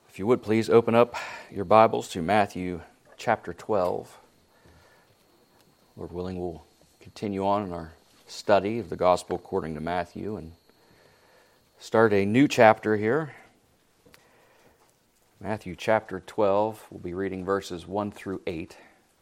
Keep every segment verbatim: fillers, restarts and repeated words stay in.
If you would please open up your Bibles to Matthew chapter twelve. Lord willing, we'll continue on in our study of the Gospel according to Matthew and start a new chapter here. Matthew chapter twelve, we'll be reading verses one through eight.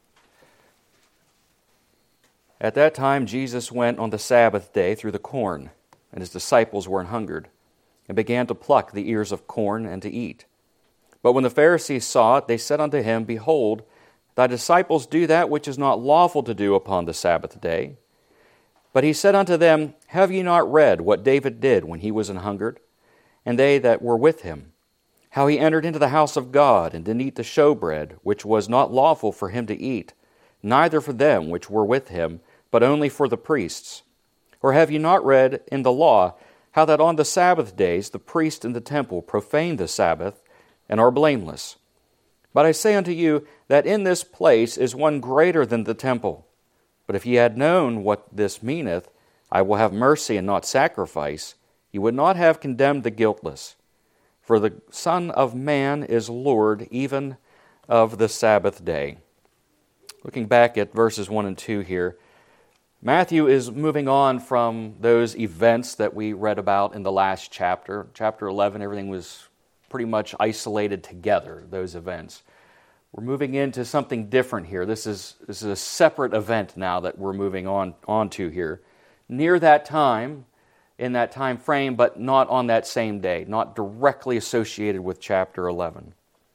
At that time Jesus went on the Sabbath day through the corn, and his disciples were an hungered, and began to pluck the ears of corn and to eat. But when the Pharisees saw it, they said unto him, Behold, thy disciples do that which is not lawful to do upon the Sabbath day. But he said unto them, Have ye not read what David did when he was an hungered, and they that were with him? How he entered into the house of God, and did eat the showbread, which was not lawful for him to eat, neither for them which were with him, but only for the priests. Or have ye not read in the law, how that on the Sabbath days the priests in the temple profane the Sabbath, and are blameless? But I say unto you, that in this place is one greater than the temple. But if ye had known what this meaneth, I will have mercy and not sacrifice, ye would not have condemned the guiltless. For the Son of Man is Lord even of the Sabbath day. Looking back at verses one and two here, Matthew is moving on from those events that we read about in the last chapter. Chapter eleven, everything was pretty much isolated together, those events. We're moving into something different here. This is this is a separate event now that we're moving on, on to here. Near that time, in that time frame, but not on that same day, not directly associated with chapter eleven.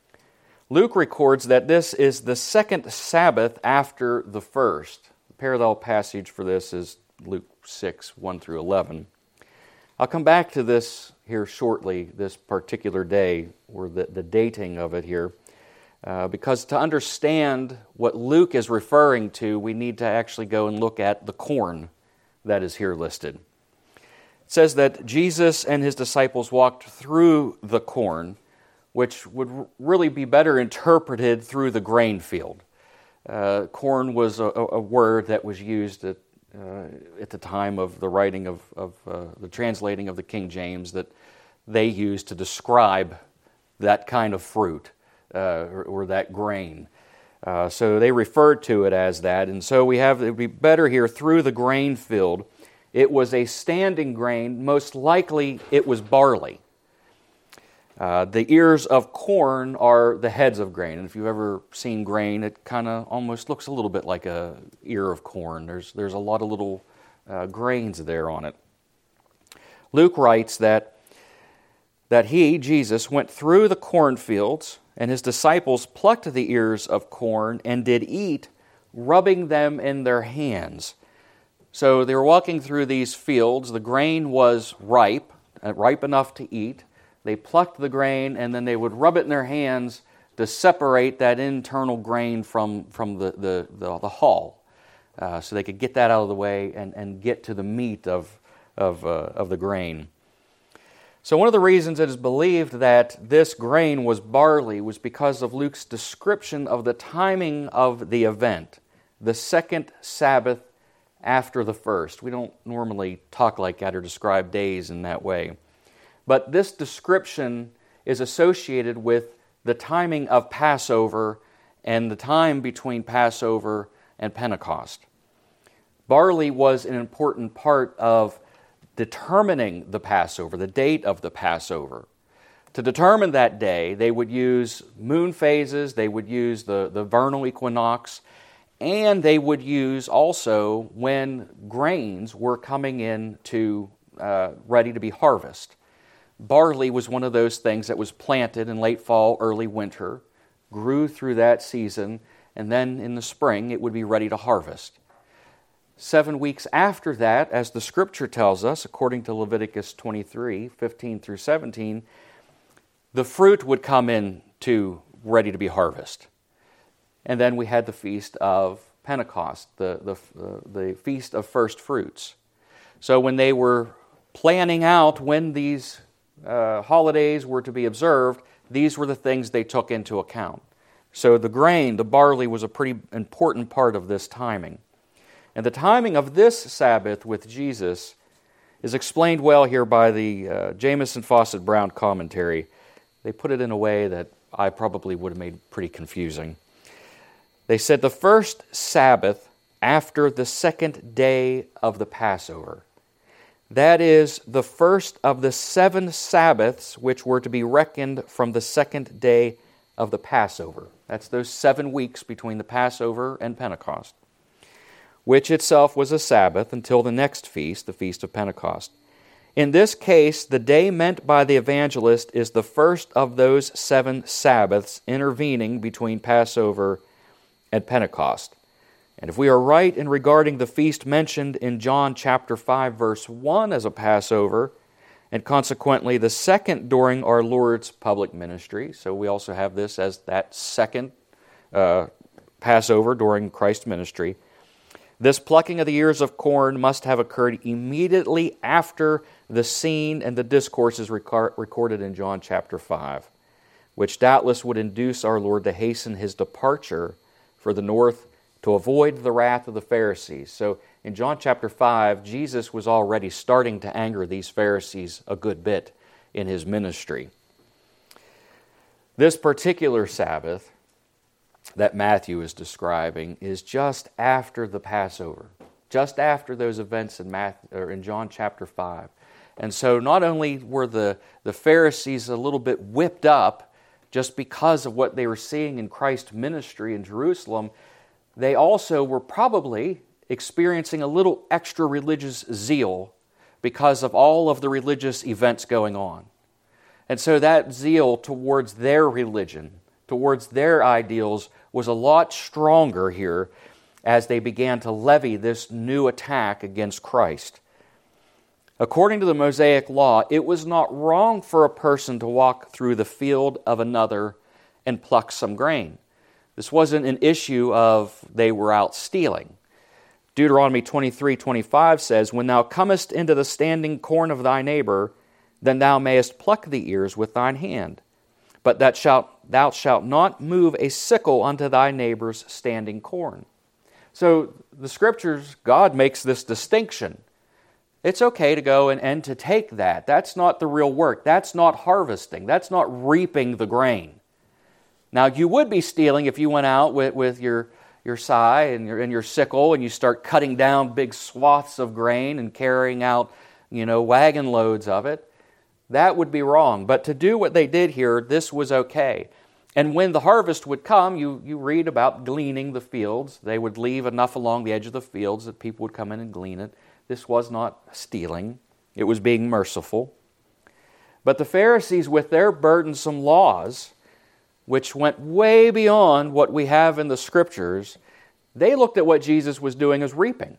Luke records that this is the second Sabbath after the first. The parallel passage for this is Luke six, one through eleven. I'll come back to this here shortly, this particular day, or the, the dating of it here, uh, because to understand what Luke is referring to, we need to actually go and look at the corn that is here listed. It says that Jesus and his disciples walked through the corn, which would really be better interpreted through the grain field. Uh, corn was a, a word that was used at Uh, at the time of the writing of, of uh, the translating of the King James that they used to describe that kind of fruit uh, or, or that grain. Uh, so they referred to it as that. And so we have, it would be better here, through the grain field. It was a standing grain. Most likely it was barley. Uh, the ears of corn are the heads of grain. And if you've ever seen grain, it kind of almost looks a little bit like a ear of corn. There's, there's a lot of little uh, grains there on it. Luke writes that, that he, Jesus, went through the cornfields, and his disciples plucked the ears of corn and did eat, rubbing them in their hands. So they were walking through these fields. The grain was ripe, uh, ripe enough to eat. They plucked the grain, and then they would rub it in their hands to separate that internal grain from, from the, the, the, the hull, uh, so they could get that out of the way and, and get to the meat of, of, uh, of the grain. So one of the reasons it is believed that this grain was barley was because of Luke's description of the timing of the event, the second Sabbath after the first. We don't normally talk like that or describe days in that way. But this description is associated with the timing of Passover and the time between Passover and Pentecost. Barley was an important part of determining the Passover, the date of the Passover. To determine that day, they would use moon phases, they would use the, the vernal equinox, and they would use also when grains were coming in to uh, ready to be harvested. Barley was one of those things that was planted in late fall, early winter, grew through that season, and then in the spring it would be ready to harvest. Seven weeks after that, as the Scripture tells us, according to Leviticus twenty-three, fifteen through seventeen, the fruit would come in to ready to be harvested. And then we had the Feast of Pentecost, the, the, uh, the Feast of First Fruits. So when they were planning out when these Uh, holidays were to be observed, these were the things they took into account. So the grain, the barley, was a pretty important part of this timing. And the timing of this Sabbath with Jesus is explained well here by the uh, Jamieson Fausset Brown commentary. They put it in a way that I probably would have made pretty confusing. They said the first Sabbath after the second day of the Passover. That is the first of the seven Sabbaths which were to be reckoned from the second day of the Passover. That's those seven weeks between the Passover and Pentecost, which itself was a Sabbath until the next feast, the Feast of Pentecost. In this case, the day meant by the evangelist is the first of those seven Sabbaths intervening between Passover and Pentecost. And if we are right in regarding the feast mentioned in John chapter five, verse one as a Passover, and consequently the second during our Lord's public ministry, so we also have this as that second uh, Passover during Christ's ministry, this plucking of the ears of corn must have occurred immediately after the scene and the discourses record, recorded in John chapter five, which doubtless would induce our Lord to hasten His departure for the north to avoid the wrath of the Pharisees. So in John chapter five, Jesus was already starting to anger these Pharisees a good bit in His ministry. This particular Sabbath that Matthew is describing is just after the Passover, just after those events in, Matthew, or in John chapter five. And so not only were the, the Pharisees a little bit whipped up just because of what they were seeing in Christ's ministry in Jerusalem, they also were probably experiencing a little extra religious zeal because of all of the religious events going on. And so that zeal towards their religion, towards their ideals, was a lot stronger here as they began to levy this new attack against Christ. According to the Mosaic law, it was not wrong for a person to walk through the field of another and pluck some grain. This wasn't an issue of they were out stealing. Deuteronomy twenty-three twenty-five says, "When thou comest into the standing corn of thy neighbor, then thou mayest pluck the ears with thine hand. But that shalt, thou shalt not move a sickle unto thy neighbor's standing corn." So the Scriptures, God makes this distinction. It's okay to go and, and to take that. That's not the real work. That's not harvesting. That's not reaping the grain. Now, you would be stealing if you went out with, with your, your scythe and your, and your sickle and you start cutting down big swaths of grain and carrying out, you know, wagon loads of it. That would be wrong. But to do what they did here, this was okay. And when the harvest would come, you, you read about gleaning the fields. They would leave enough along the edge of the fields that people would come in and glean it. This was not stealing. It was being merciful. But the Pharisees, with their burdensome laws, which went way beyond what we have in the Scriptures, they looked at what Jesus was doing as reaping.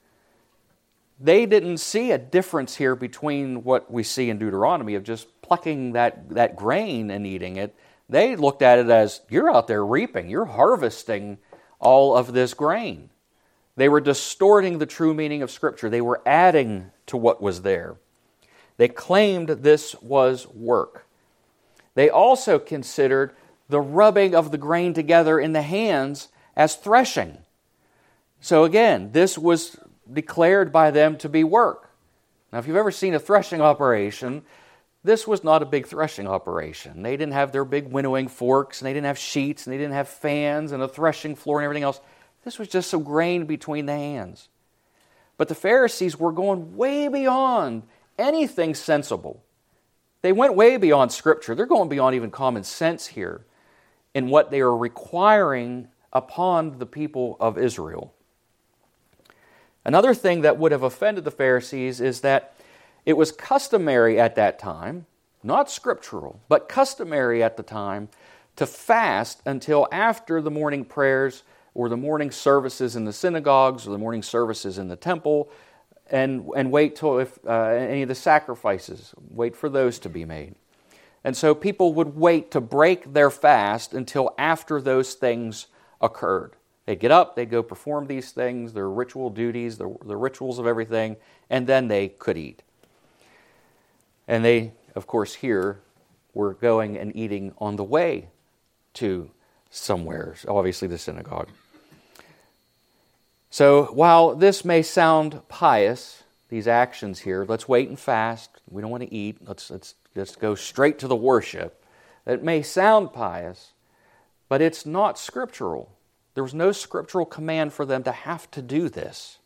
They didn't see a difference here between what we see in Deuteronomy of just plucking that, that grain and eating it. They looked at it as, you're out there reaping, you're harvesting all of this grain. They were distorting the true meaning of Scripture. They were adding to what was there. They claimed this was work. They also considered the rubbing of the grain together in the hands as threshing. So again, this was declared by them to be work. Now, if you've ever seen a threshing operation, this was not a big threshing operation. They didn't have their big winnowing forks, and they didn't have sheets, and they didn't have fans and a threshing floor and everything else. This was just some grain between the hands. But the Pharisees were going way beyond anything sensible. They went way beyond Scripture. They're going beyond even common sense here in what they are requiring upon the people of Israel. Another thing that would have offended the Pharisees is that it was customary at that time, not scriptural, but customary at the time, to fast until after the morning prayers or the morning services in the synagogues or the morning services in the temple, and, and wait till if uh, any of the sacrifices, wait for those to be made. And so people would wait to break their fast until after those things occurred. They'd get up, they'd go perform these things, their ritual duties, the, the rituals of everything, and then they could eat. And they, of course, here were going and eating on the way to somewhere, obviously the synagogue. So while this may sound pious, these actions here, let's wait and fast. We don't want to eat. Let's let's just go straight to the worship. It may sound pious, but it's not scriptural. There was no scriptural command for them to have to do this.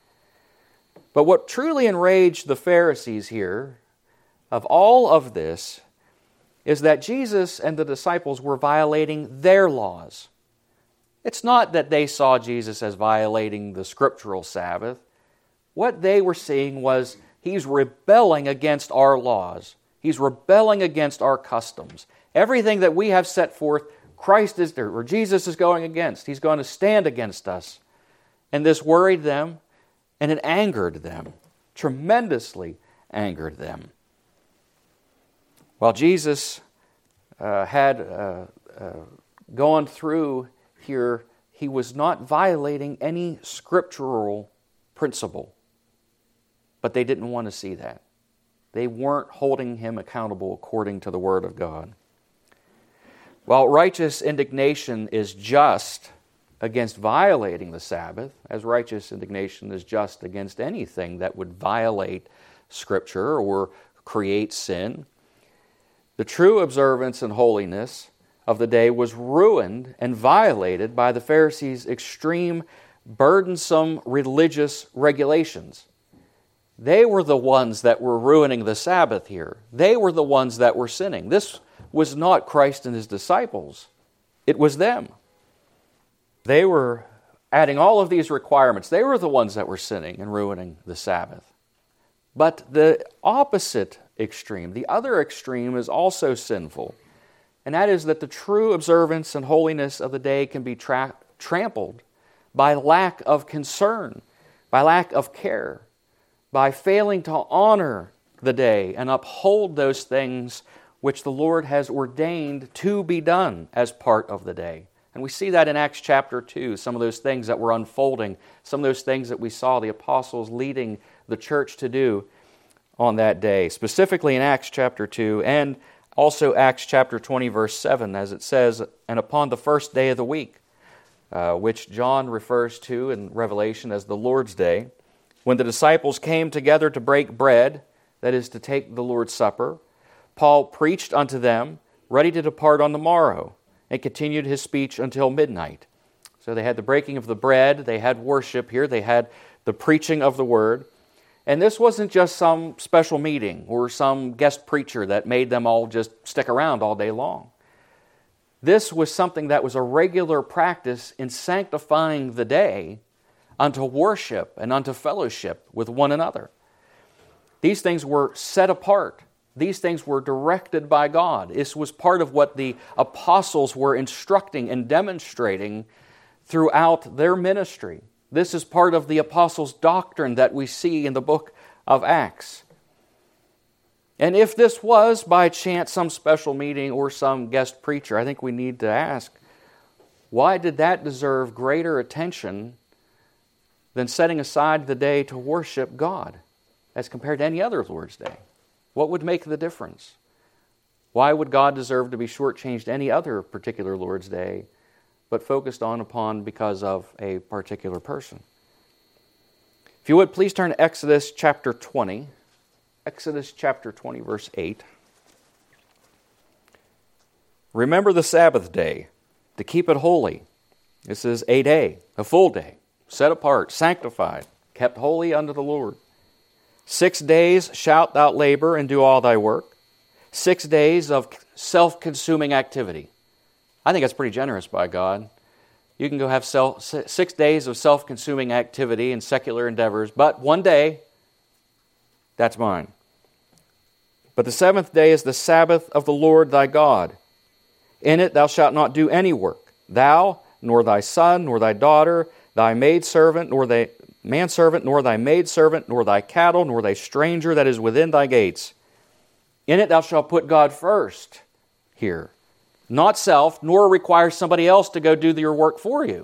But what truly enraged the Pharisees here, of all of this, is that Jesus and the disciples were violating their laws. It's not that they saw Jesus as violating the scriptural Sabbath. What they were seeing was he's rebelling against our laws. He's rebelling against our customs. Everything that we have set forth, Christ is there, or Jesus is going against. He's going to stand against us. And this worried them, and it angered them, tremendously angered them. While Jesus uh, had uh, uh, gone through here, he was not violating any scriptural principle. But they didn't want to see that. They weren't holding him accountable according to the Word of God. While righteous indignation is just against violating the Sabbath, as righteous indignation is just against anything that would violate Scripture or create sin, the true observance and holiness of the day was ruined and violated by the Pharisees' extreme, burdensome religious regulations. They were the ones that were ruining the Sabbath here. They were the ones that were sinning. This was not Christ and his disciples. It was them. They were adding all of these requirements. They were the ones that were sinning and ruining the Sabbath. But the opposite extreme, the other extreme, is also sinful. And that is that the true observance and holiness of the day can be tra- trampled by lack of concern, by lack of care, by failing to honor the day and uphold those things which the Lord has ordained to be done as part of the day. And we see that in Acts chapter two, some of those things that were unfolding, some of those things that we saw the apostles leading the church to do on that day, specifically in Acts chapter two and also Acts chapter twenty, verse seven, as it says, "And upon the first day of the week," uh, which John refers to in Revelation as the Lord's Day, when the disciples came together to break bread, that is, to take the Lord's Supper, Paul preached unto them, ready to depart on the morrow, and continued his speech until midnight. So they had the breaking of the bread, they had worship here, they had the preaching of the word. And this wasn't just some special meeting or some guest preacher that made them all just stick around all day long. This was something that was a regular practice in sanctifying the day unto worship and unto fellowship with one another. These things were set apart. These things were directed by God. This was part of what the apostles were instructing and demonstrating throughout their ministry. This is part of the apostles' doctrine that we see in the book of Acts. And if this was by chance some special meeting or some guest preacher, I think we need to ask, why did that deserve greater attention than setting aside the day to worship God as compared to any other Lord's Day? What would make the difference? Why would God deserve to be shortchanged any other particular Lord's Day, but focused on upon because of a particular person? If you would, please turn to Exodus chapter twenty. Exodus chapter twenty, verse eight. "Remember the Sabbath day, to keep it holy." This is a day, a full day, set apart, sanctified, kept holy unto the Lord. "Six days shalt thou labor and do all thy work." Six days of self-consuming activity. I think that's pretty generous by God. You can go have self, six days of self-consuming activity and secular endeavors, but one day, that's mine. "But the seventh day is the Sabbath of the Lord thy God. In it thou shalt not do any work, thou, nor thy son, nor thy daughter, thy maidservant, nor thy manservant, nor thy maidservant, nor thy cattle, nor thy stranger that is within thy gates. In it thou shalt put God first," here. Not self, nor require somebody else to go do your work for you.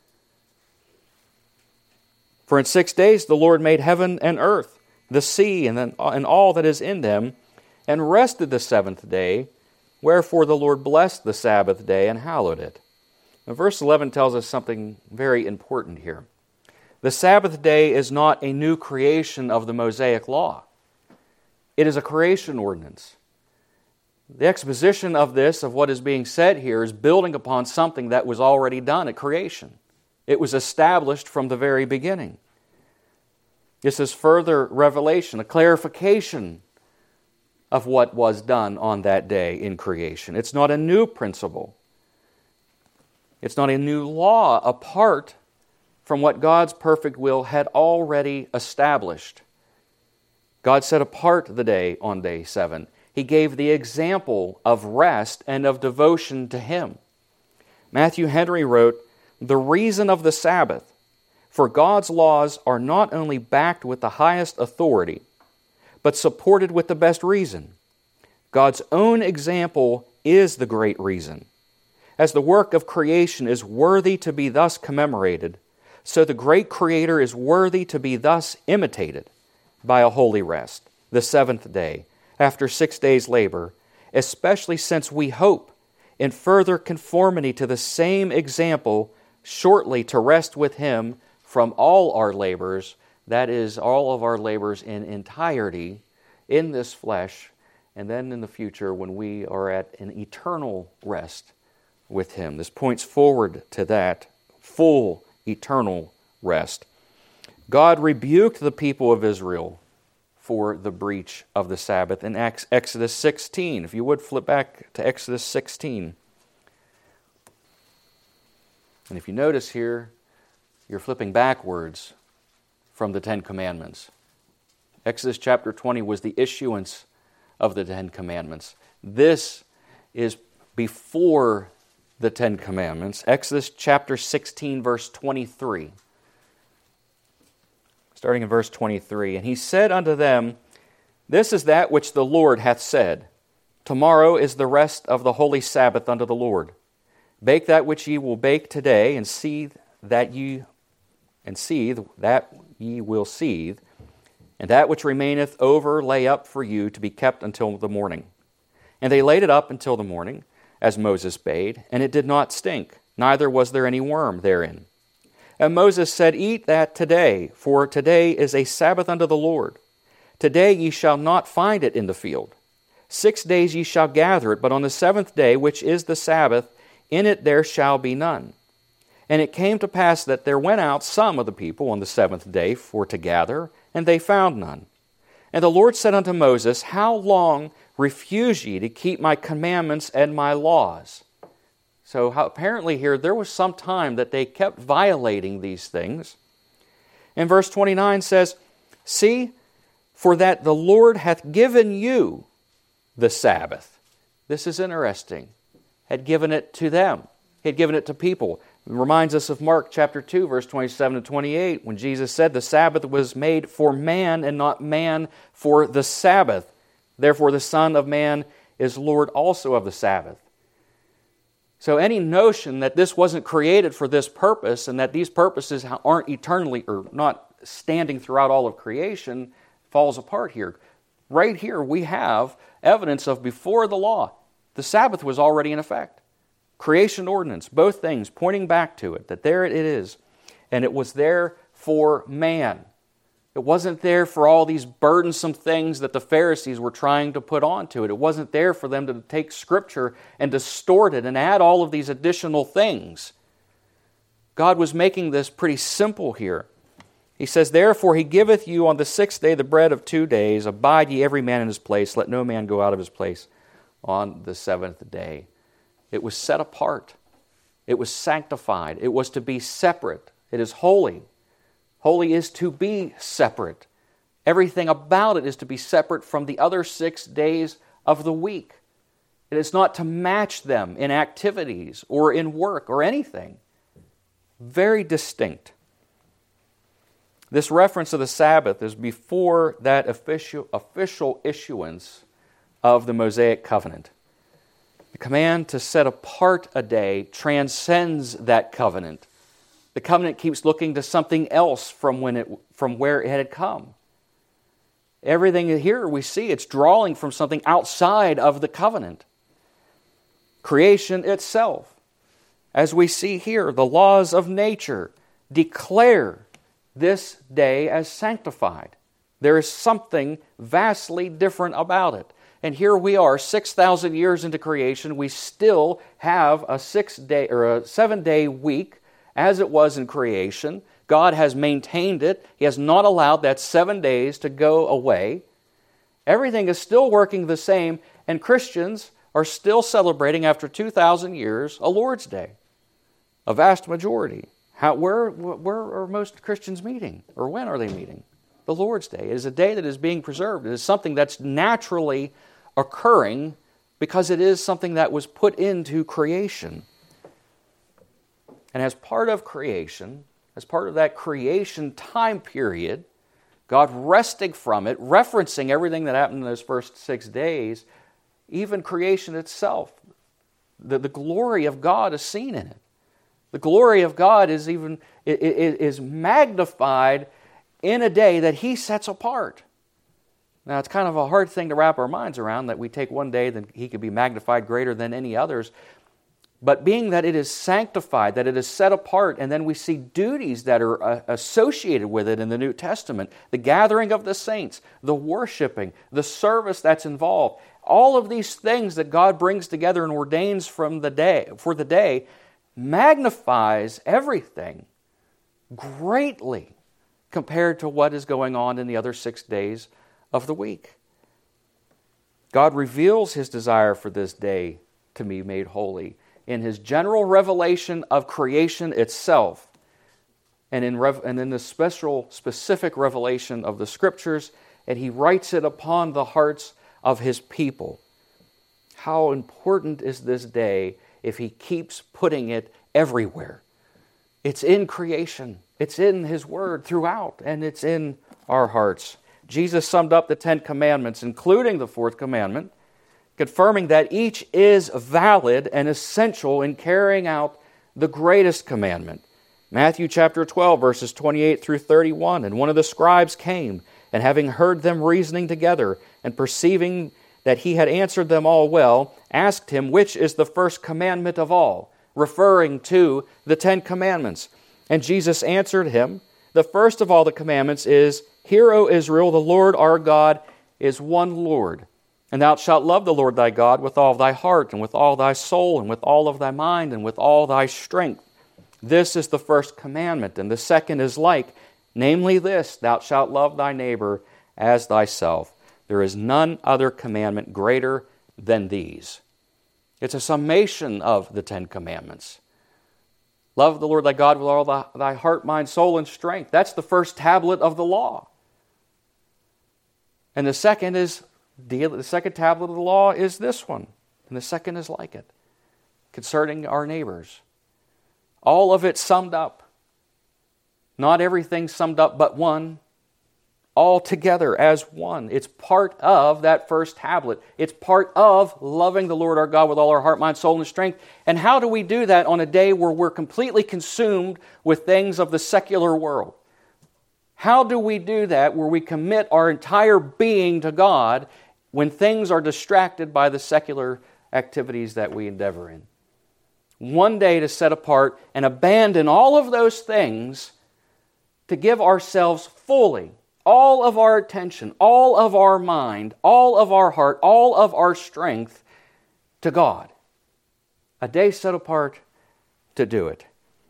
"For in six days the Lord made heaven and earth, the sea, and, then, and all that is in them, and rested the seventh day. Wherefore the Lord blessed the Sabbath day and hallowed it." Now, verse eleven tells us something very important here. The Sabbath day is not a new creation of the Mosaic law. It is a creation ordinance. The exposition of this, of what is being said here, is building upon something that was already done at creation. It was established from the very beginning. This is further revelation, a clarification of what was done on that day in creation. It's not a new principle. It's not a new law apart from what God's perfect will had already established. God set apart the day on day seven. He gave the example of rest and of devotion to Him. Matthew Henry wrote, "The reason of the Sabbath, for God's laws are not only backed with the highest authority, but supported with the best reason. God's own example is the great reason. As the work of creation is worthy to be thus commemorated, so the great Creator is worthy to be thus imitated by a holy rest, the seventh day, after six days' labor, especially since we hope, in further conformity to the same example, shortly to rest with Him from all our labors, that is, all of our labors in entirety, in this flesh, and then in the future when we are at an eternal rest with Him." This points forward to that full eternal rest. God rebuked the people of Israel for the breach of the Sabbath in Exodus sixteen. If you would flip back to Exodus sixteen. And if you notice here, you're flipping backwards from the Ten Commandments. Exodus chapter twenty was the issuance of the Ten Commandments. This is before the Ten Commandments. Exodus chapter sixteen, verse twenty-three. Starting in verse twenty-three, "And he said unto them, This is that which the Lord hath said, Tomorrow is the rest of the holy Sabbath unto the Lord. Bake that which ye will bake today, and seethe that ye and seethe that ye will seethe, and that which remaineth over lay up for you to be kept until the morning. And they laid it up until the morning, as Moses bade, and it did not stink, neither was there any worm therein. And Moses said, Eat that today, for today is a Sabbath unto the Lord. Today ye shall not find it in the field. Six days ye shall gather it, but on the seventh day, which is the Sabbath, in it there shall be none. And it came to pass that there went out some of the people on the seventh day for to gather, and they found none. And the Lord said unto Moses, How long refuse ye to keep my commandments and my laws? So how, apparently here, there was some time that they kept violating these things. And verse twenty-nine says, See, for that the Lord hath given you the Sabbath. This is interesting. Had given it to them. He had given it to people. It reminds us of Mark chapter two, verse twenty-seven and twenty-eight, when Jesus said the Sabbath was made for man and not man for the Sabbath. Therefore the Son of Man is Lord also of the Sabbath. So any notion that this wasn't created for this purpose and that these purposes aren't eternally or not standing throughout all of creation falls apart here. Right here we have evidence of before the law. The Sabbath was already in effect. Creation ordinance, both things pointing back to it, that there it is. And it was there for man. It wasn't there for all these burdensome things that the Pharisees were trying to put onto it. It wasn't there for them to take Scripture and distort it and add all of these additional things. God was making this pretty simple here. He says, Therefore he giveth you on the sixth day the bread of two days. Abide ye every man in his place. Let no man go out of his place on the seventh day. It was set apart. It was sanctified. It was to be separate. It is holy. Holy is to be separate. Everything about it is to be separate from the other six days of the week. It is not to match them in activities or in work or anything. Very distinct. This reference to the Sabbath is before that official, official issuance of the Mosaic covenant. The command to set apart a day transcends that covenant. The covenant keeps looking to something else from when it from where it had come. Everything here we see, it's drawing from something outside of the covenant. Creation itself. As we see here, the laws of nature declare this day as sanctified. There is something vastly different about it. And here we are, six thousand years into creation. We still have a six-day or a seven-day week as it was in creation. God has maintained it. He has not allowed that seven days to go away. Everything is still working the same, and Christians are still celebrating, after two thousand years, a Lord's Day. A vast majority. How, where, where are most Christians meeting? Or when are they meeting? The Lord's Day. It is a day that is being preserved. It is something that's naturally occurring because it is something that was put into creation. And as part of creation, as part of that creation time period, God resting from it, referencing everything that happened in those first six days, even creation itself, the, the glory of God is seen in it. The glory of God is even is magnified in a day that He sets apart. Now, it's kind of a hard thing to wrap our minds around, that we take one day, then He could be magnified greater than any others. But being that it is sanctified, that it is set apart, and then we see duties that are uh, associated with it in the New Testament, the gathering of the saints, the worshiping, the service that's involved, all of these things that God brings together and ordains from the day for the day magnifies everything greatly compared to what is going on in the other six days of the week. God reveals His desire for this day to be made holy in His general revelation of creation itself, and in, rev- and in the special, specific revelation of the Scriptures, and He writes it upon the hearts of His people. How important is this day if He keeps putting it everywhere? It's in creation. It's in His Word throughout, and it's in our hearts. Jesus summed up the Ten Commandments, including the fourth commandment, confirming that each is valid and essential in carrying out the greatest commandment. Matthew chapter twelve, verses twenty-eight through thirty-one, and one of the scribes came, and having heard them reasoning together, and perceiving that he had answered them all well, asked him, which is the first commandment of all, referring to the Ten Commandments. And Jesus answered him, the first of all the commandments is, Hear, O Israel, the Lord our God is one Lord. And thou shalt love the Lord thy God with all thy heart, and with all thy soul, and with all of thy mind, and with all thy strength. This is the first commandment, and the second is like, namely this, thou shalt love thy neighbor as thyself. There is none other commandment greater than these. It's a summation of the Ten Commandments. Love the Lord thy God with all thy, thy heart, mind, soul, and strength. That's the first tablet of the law. And the second is The second tablet of the law is this one, and the second is like it, concerning our neighbors. All of it summed up. Not everything summed up but one, all together as one. It's part of that first tablet. It's part of loving the Lord our God with all our heart, mind, soul, and strength. And how do we do that on a day where we're completely consumed with things of the secular world? How do we do that where we commit our entire being to God when things are distracted by the secular activities that we endeavor in? One day to set apart and abandon all of those things to give ourselves fully, all of our attention, all of our mind, all of our heart, all of our strength to God. A day set apart to do it.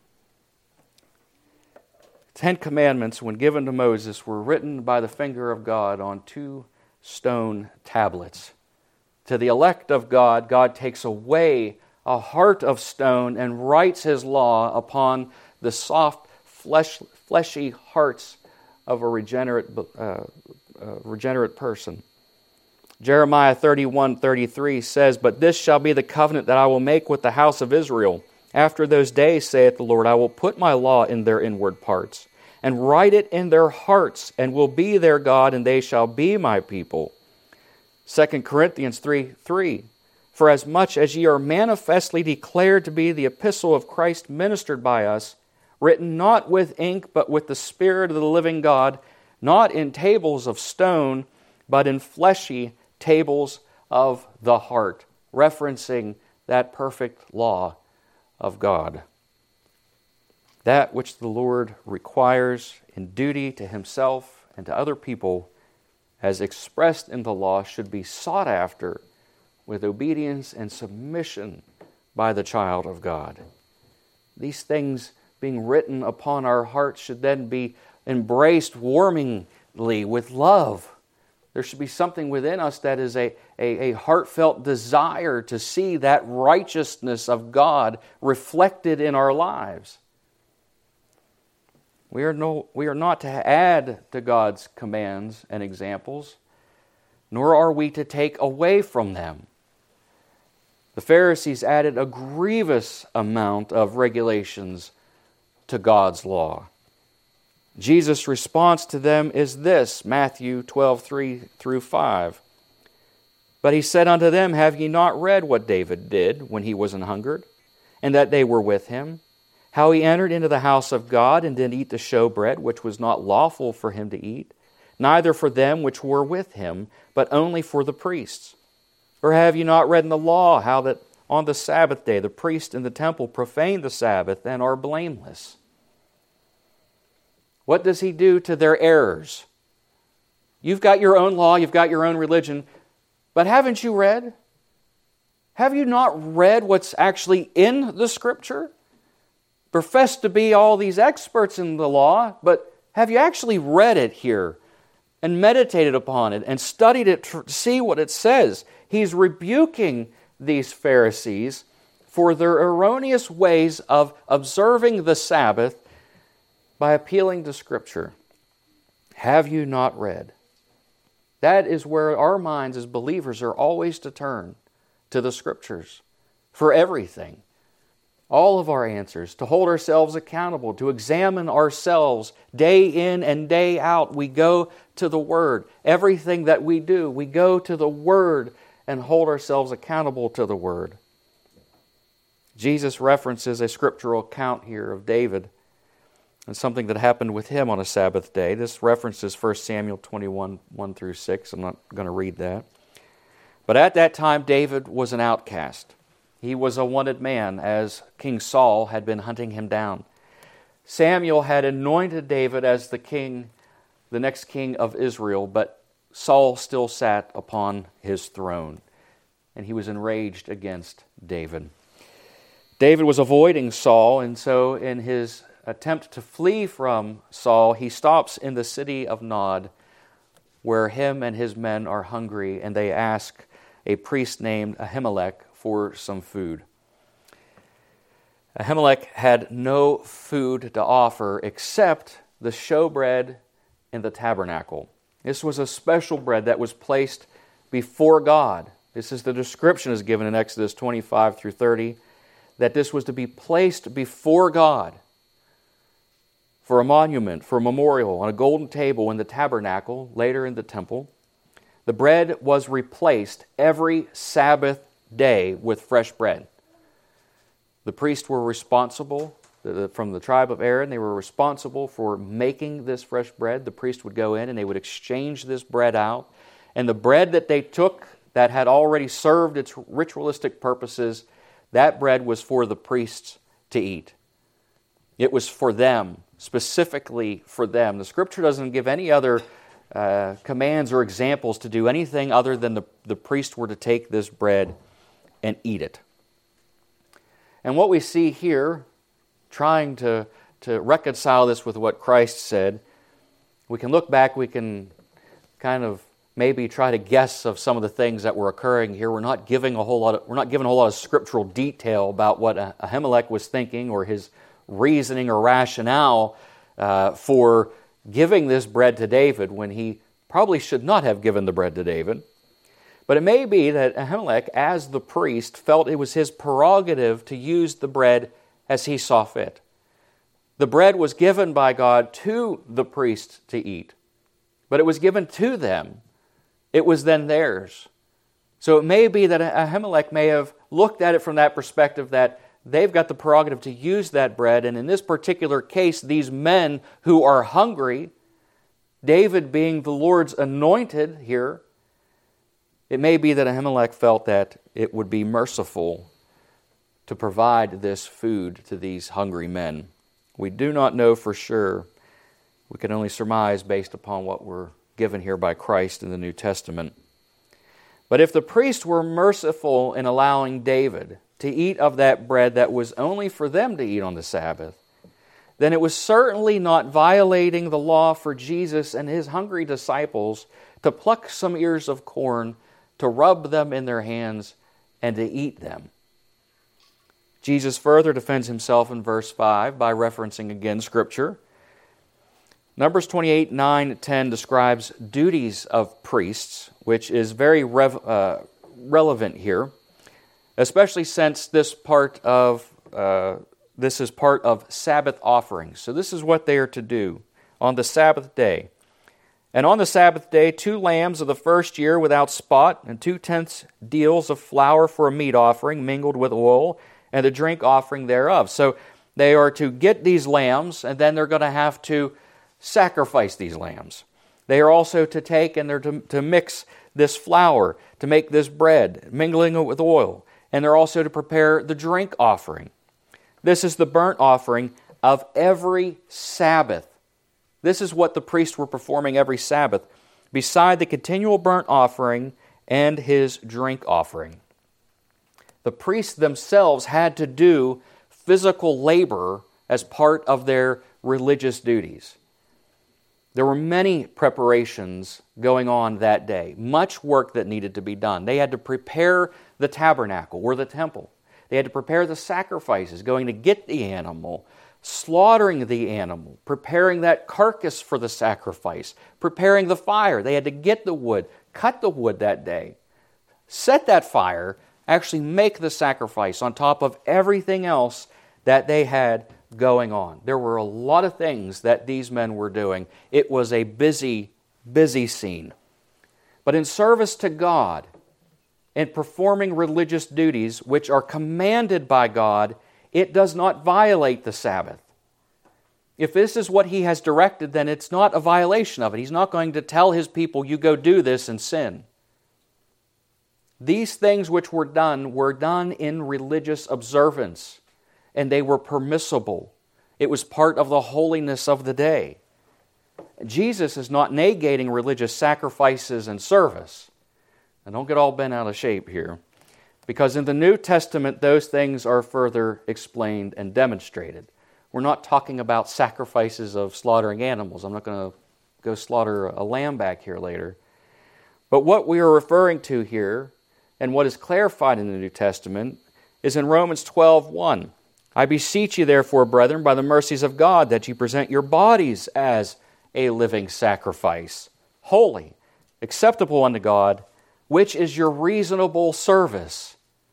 Ten Commandments, when given to Moses, were written by the finger of God on two stone tablets. To the elect of God, God takes away a heart of stone and writes His law upon the soft, flesh, fleshy hearts of a regenerate, uh, uh, regenerate person. Jeremiah thirty-one thirty-three says, But this shall be the covenant that I will make with the house of Israel. After those days, saith the Lord, I will put my law in their inward parts, and write it in their hearts, and will be their God, and they shall be my people. Second Corinthians three three, For as much as ye are manifestly declared to be the epistle of Christ ministered by us, written not with ink, but with the Spirit of the living God, not in tables of stone, but in fleshy tables of the heart, referencing that perfect law of God. That which the Lord requires in duty to Himself and to other people as expressed in the law, should be sought after with obedience and submission by the child of God. These things being written upon our hearts should then be embraced warmingly with love. There should be something within us that is a, a, a heartfelt desire to see that righteousness of God reflected in our lives. We are, no, we are not to add to God's commands and examples, nor are we to take away from them. The Pharisees added a grievous amount of regulations to God's law. Jesus' response to them is this, Matthew twelve, three through five. But he said unto them, Have ye not read what David did when he was an hungered, and that they were with him? How he entered into the house of God, and did eat the showbread, which was not lawful for him to eat, neither for them which were with him, but only for the priests. Or have you not read in the law how that on the Sabbath day the priests in the temple profane the Sabbath and are blameless? What does he do to their errors? You've got your own law, you've got your own religion, but haven't you read? Have you not read what's actually in the Scripture? Profess to be all these experts in the law, but have you actually read it here and meditated upon it and studied it to see what it says? He's rebuking these Pharisees for their erroneous ways of observing the Sabbath by appealing to Scripture. Have you not read? That is where our minds as believers are always to turn, to the Scriptures, for everything. All of our answers, to hold ourselves accountable, to examine ourselves day in and day out. We go to the Word. Everything that we do, we go to the Word and hold ourselves accountable to the Word. Jesus references a scriptural account here of David and something that happened with him on a Sabbath day. This references First Samuel twenty-one, one through six. I'm not going to read that. But at that time, David was an outcast. He was a wanted man, as King Saul had been hunting him down. Samuel had anointed David as the king, the next king of Israel, but Saul still sat upon his throne, and he was enraged against David. David was avoiding Saul, and so in his attempt to flee from Saul, he stops in the city of Nod, where him and his men are hungry, and they ask a priest named Ahimelech for some food. Ahimelech had no food to offer except the showbread in the tabernacle. This was a special bread that was placed before God. This is the description is given in Exodus twenty-five through thirty, that this was to be placed before God for a monument, for a memorial, on a golden table in the tabernacle, later in the temple. The bread was replaced every Sabbath day with fresh bread. The priests were responsible, from the tribe of Aaron, they were responsible for making this fresh bread. The priest would go in and they would exchange this bread out. And the bread that they took that had already served its ritualistic purposes, that bread was for the priests to eat. It was for them, specifically for them. The Scripture doesn't give any other uh, commands or examples to do anything other than the, the priest were to take this bread and eat it. And what we see here, trying to, to reconcile this with what Christ said, we can look back, we can kind of maybe try to guess of some of the things that were occurring here. We're not giving a whole lot of, we're not given a whole lot of scriptural detail about what Ahimelech was thinking or his reasoning or rationale uh, for giving this bread to David when he probably should not have given the bread to David. But it may be that Ahimelech, as the priest, felt it was his prerogative to use the bread as he saw fit. The bread was given by God to the priest to eat, but it was given to them. It was then theirs. So it may be that Ahimelech may have looked at it from that perspective that they've got the prerogative to use that bread, and in this particular case, these men who are hungry, David being the Lord's anointed here, it may be that Ahimelech felt that it would be merciful to provide this food to these hungry men. We do not know for sure. We can only surmise based upon what we're given here by Christ in the New Testament. But if the priests were merciful in allowing David to eat of that bread that was only for them to eat on the Sabbath, then it was certainly not violating the law for Jesus and his hungry disciples to pluck some ears of corn, to rub them in their hands, and to eat them. Jesus further defends himself in verse five by referencing again Scripture. Numbers twenty-eight, nine, ten describes duties of priests, which is very rev, uh, relevant here, especially since this part of uh, this is part of Sabbath offerings. So this is what they are to do on the Sabbath day. And on the Sabbath day, two lambs of the first year without spot, and two-tenths deals of flour for a meat offering mingled with oil, and a drink offering thereof. So they are to get these lambs, and then they're going to have to sacrifice these lambs. They are also to take and they're to, to mix this flour, to make this bread, mingling it with oil. And they're also to prepare the drink offering. This is the burnt offering of every Sabbath. This is what the priests were performing every Sabbath, beside the continual burnt offering and his drink offering. The priests themselves had to do physical labor as part of their religious duties. There were many preparations going on that day, much work that needed to be done. They had to prepare the tabernacle or the temple. They had to prepare the sacrifices, going to get the animal, slaughtering the animal, preparing that carcass for the sacrifice, preparing the fire. They had to get the wood, cut the wood that day, set that fire, actually make the sacrifice on top of everything else that they had going on. There were a lot of things that these men were doing. It was a busy, busy scene. But in service to God, in performing religious duties which are commanded by God, it does not violate the Sabbath. If this is what He has directed, then it's not a violation of it. He's not going to tell His people, you go do this and sin. These things which were done were done in religious observance, and they were permissible. It was part of the holiness of the day. Jesus is not negating religious sacrifices and service. And don't get all bent out of shape here, because in the New Testament, those things are further explained and demonstrated. We're not talking about sacrifices of slaughtering animals. I'm not going to go slaughter a lamb back here later. But what we are referring to here, and what is clarified in the New Testament, is in Romans twelve one. I beseech you, therefore, brethren, by the mercies of God, that you present your bodies as a living sacrifice, holy, acceptable unto God, which is your reasonable service.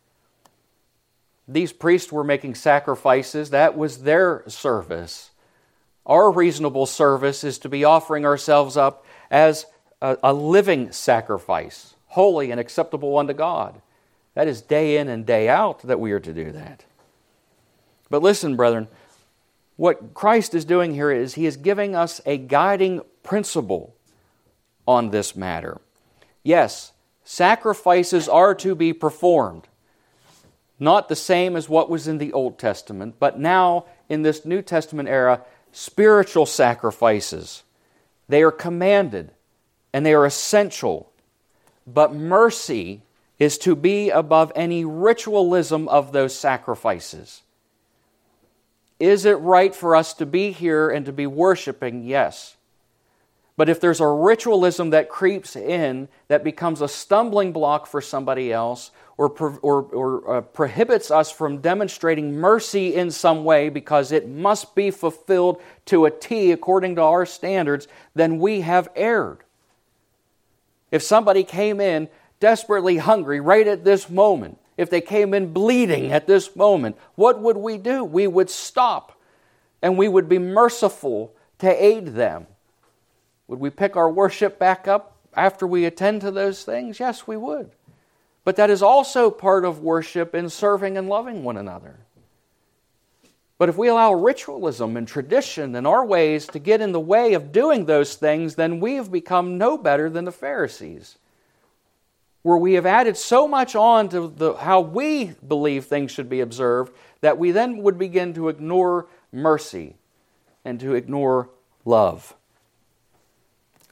These priests were making sacrifices. That was their service. Our reasonable service is to be offering ourselves up as a, a living sacrifice, holy and acceptable unto God. That is day in and day out that we are to do that. But listen, brethren, what Christ is doing here is He is giving us a guiding principle on this matter. Yes, sacrifices are to be performed. Not the same as what was in the Old Testament, but now in this New Testament era, spiritual sacrifices. They are commanded and they are essential. But mercy is to be above any ritualism of those sacrifices. Is it right for us to be here and to be worshiping? Yes. But if there's a ritualism that creeps in that becomes a stumbling block for somebody else, or, or, or uh, prohibits us from demonstrating mercy in some way because it must be fulfilled to a T according to our standards, then we have erred. If somebody came in desperately hungry right at this moment, if they came in bleeding at this moment, what would we do? We would stop and we would be merciful to aid them. Would we pick our worship back up after we attend to those things? Yes, we would. But that is also part of worship in serving and loving one another. But if we allow ritualism and tradition and our ways to get in the way of doing those things, then we have become no better than the Pharisees, where we have added so much on to the, how we believe things should be observed that we then would begin to ignore mercy and to ignore love.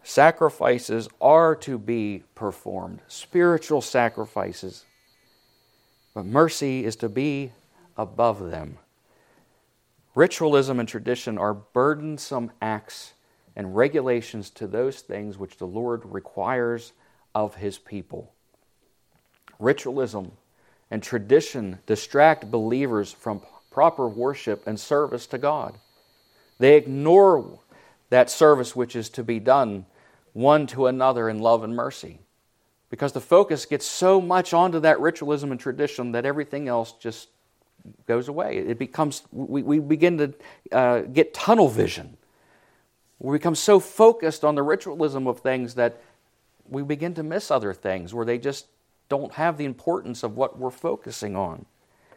Sacrifices are to be performed, spiritual sacrifices. But mercy is to be above them. Ritualism and tradition are burdensome acts and regulations to those things which the Lord requires of His people. Ritualism and tradition distract believers from proper worship and service to God. They ignore that service which is to be done one to another in love and mercy, because the focus gets so much onto that ritualism and tradition that everything else just goes away. It becomes, we, we begin to uh, get tunnel vision. We become so focused on the ritualism of things that we begin to miss other things where they just don't have the importance of what we're focusing on.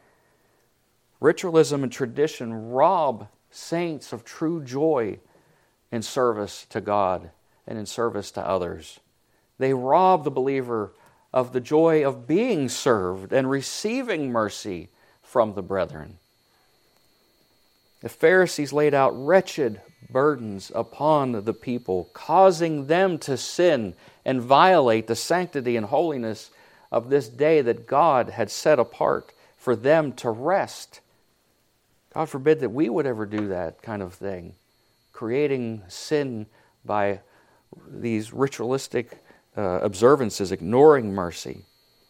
Ritualism and tradition rob saints of true joy in service to God and in service to others. They rob the believer of the joy of being served and receiving mercy from the brethren. The Pharisees laid out wretched burdens upon the people, causing them to sin and violate the sanctity and holiness of this day that God had set apart for them to rest. God forbid that we would ever do that kind of thing, creating sin by these ritualistic uh, observances, ignoring mercy.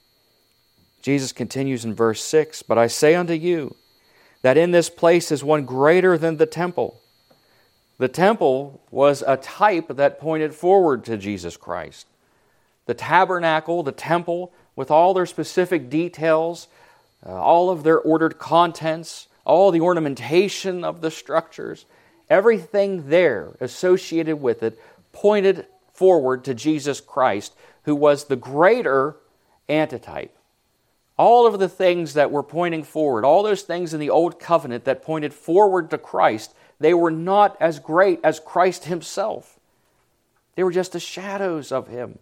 Jesus continues in verse six, "But I say unto you, that in this place is one greater than the temple." The temple was a type that pointed forward to Jesus Christ. The tabernacle, the temple, with all their specific details, uh, all of their ordered contents, all the ornamentation of the structures, everything there associated with it pointed forward to Jesus Christ, who was the greater antitype. All of the things that were pointing forward, all those things in the Old Covenant that pointed forward to Christ, they were not as great as Christ Himself. They were just the shadows of Him.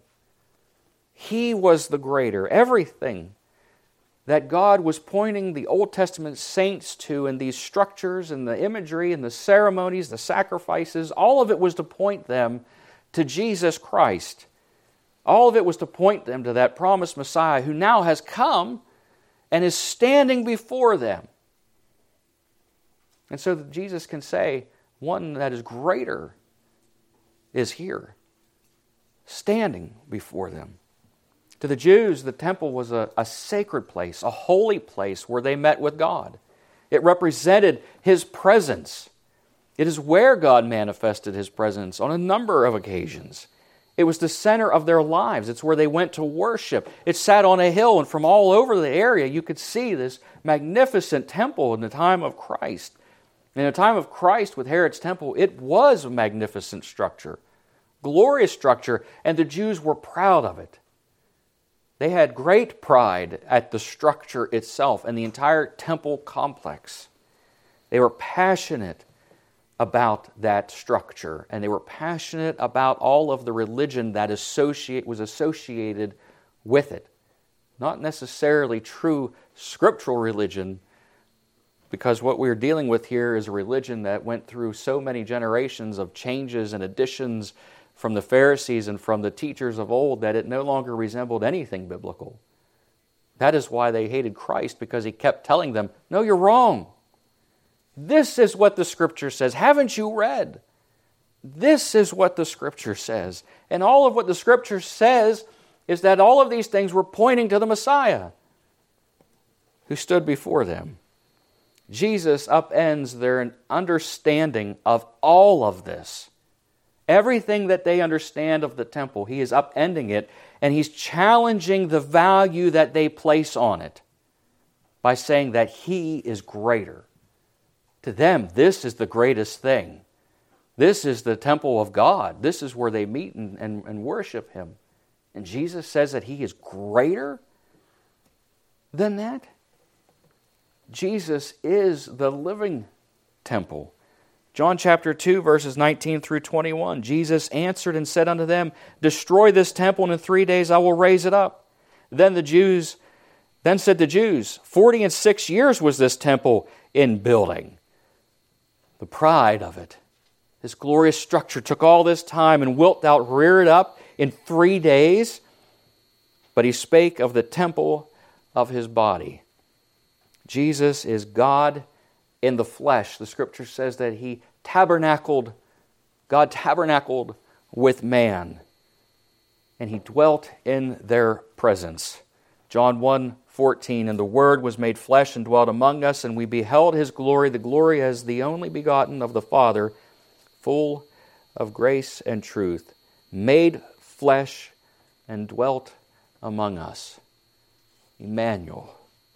He was the greater. Everything that God was pointing the Old Testament saints to in these structures and the imagery and the ceremonies, the sacrifices, all of it was to point them to Jesus Christ. All of it was to point them to that promised Messiah who now has come and is standing before them. And so Jesus can say, one that is greater is here, standing before them. To the Jews, the temple was a, a sacred place, a holy place where they met with God. It represented His presence. It is where God manifested His presence on a number of occasions. It was the center of their lives. It's where they went to worship. It sat on a hill, and from all over the area you could see this magnificent temple in the time of Christ. In the time of Christ with Herod's temple, it was a magnificent structure, glorious structure, and the Jews were proud of it. They had great pride at the structure itself and the entire temple complex. They were passionate about that structure, and they were passionate about all of the religion that associate, was associated with it. Not necessarily true scriptural religion, because what we're dealing with here is a religion that went through so many generations of changes and additions from the Pharisees and from the teachers of old that it no longer resembled anything biblical. That is why they hated Christ, because He kept telling them, no, you're wrong. This is what the Scripture says. Haven't you read? This is what the Scripture says. And all of what the Scripture says is that all of these things were pointing to the Messiah who stood before them. Jesus upends their understanding of all of this. Everything that they understand of the temple, He is upending it, and He's challenging the value that they place on it by saying that He is greater. To them, this is the greatest thing. This is the temple of God. This is where they meet and, and, and worship Him. And Jesus says that He is greater than that. Jesus is the living temple. John chapter two, verses nineteen through twenty-one. Jesus answered and said unto them, Destroy this temple, and in three days I will raise it up. Then the Jews, then said the Jews, Forty and six years was this temple in building. The pride of it. This glorious structure took all this time, and wilt thou rear it up in three days? But he spake of the temple of his body. Jesus is God in the flesh. The Scripture says that he tabernacled, God tabernacled with man, and he dwelt in their presence. John one fourteen, and the Word was made flesh and dwelt among us, and we beheld his glory, the glory as the only begotten of the Father, full of grace and truth, made flesh and dwelt among us. Emmanuel.